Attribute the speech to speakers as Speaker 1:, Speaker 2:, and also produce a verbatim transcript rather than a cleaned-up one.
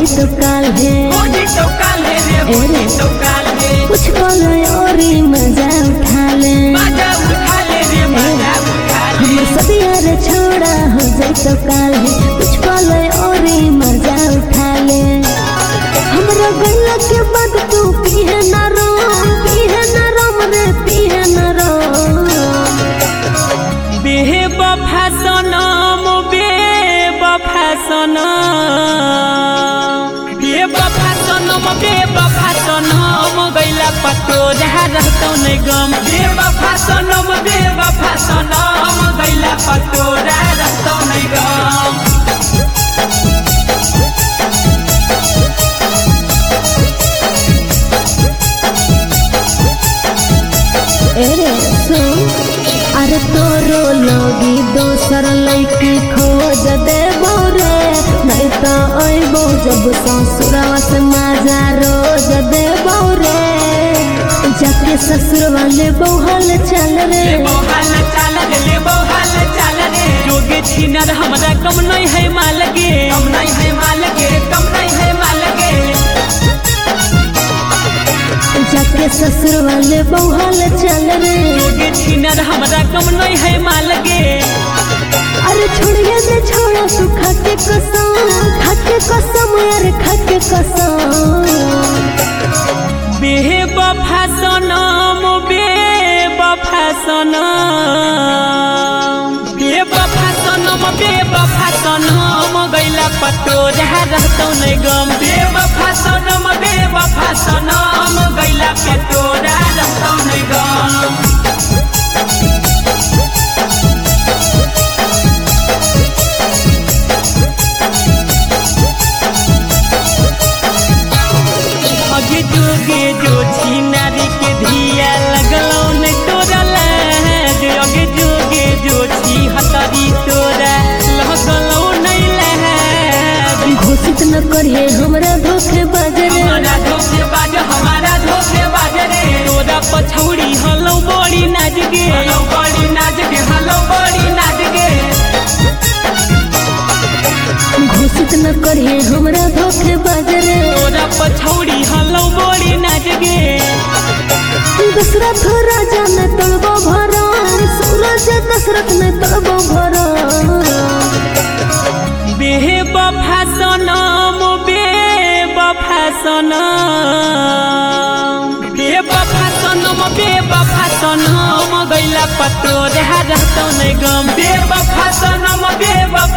Speaker 1: तो काल है कुछ बोलो और मजा उठा ले हम सब यार छोड़ा हो जाए तो काल है कुछ बोलो और मजा उठा ले हमरा गला के बाद तू पीहे ना रो पीहे ना रोम रे पीहे ना रो
Speaker 2: बेहे बफा सनम बेवफा सनम बेवफा सनम बेवफा सनम गइला पतो जहाँ रहतौ नै गम बेवफा सनम बेवफा सनम गइला पतो जहाँ रहतौ नै गम
Speaker 1: अरे सुन अरे तोरो लोगी दोसर लैकी खोज देबो रे नहीं तो अइबो जब ससुरवा से मजा रोज देबो रे जाके ससुर वाले बहुल चल रे
Speaker 2: बहुल चल रे बहुल चल रे जोगे छिनर हमरा कम नहीं है माल गे कम नहीं है माल गे कम नहीं है माल गे
Speaker 1: जाके ससुर वाले बहुल चल रे
Speaker 2: जोगे छिनर हमरा कम नहीं है माल गे
Speaker 1: अरे छोड़िए दे छोड़ा तू खाके कसम खाके कसम यार खाके कसम
Speaker 2: बेवफा सनम बेवफा सनम बेवफा सनम बेवफा सनम गइला पतो जहाँ रहतौ नै गम बेवफा सनम बेवफा सनम गइला पतो जहाँ रहतौ नै गम अगे जोगे जो छिनारी के धिया लगलौ नै तोरा लाज अगे जोगे जो छी हतरी तोरा लगलौ नै लाज
Speaker 1: घोषित न करिए हमरा धोखे बाजे रे
Speaker 2: हमारा धोखे बाज हमारा धोखे बाज रे तोरा पछौड़ी हलौ बड़ी नाज गे हलौ बड़ी नाज गे हलौ बड़ी नाज गे
Speaker 1: घोषित न करिए हमरा धोखे बाजे रे
Speaker 2: तोरा पछौड़ी हलौ बड़ी नाज गे
Speaker 1: दशरथ राजा ने तड़बो भरा सूरज दशरथ ने तड़बो भरा
Speaker 2: बेवफा सनम बेवफा सनम बेवफा सनम बेवफा सनम गइला पतो जहाँ रहतौ नै गम बेवफा सनम बेवफा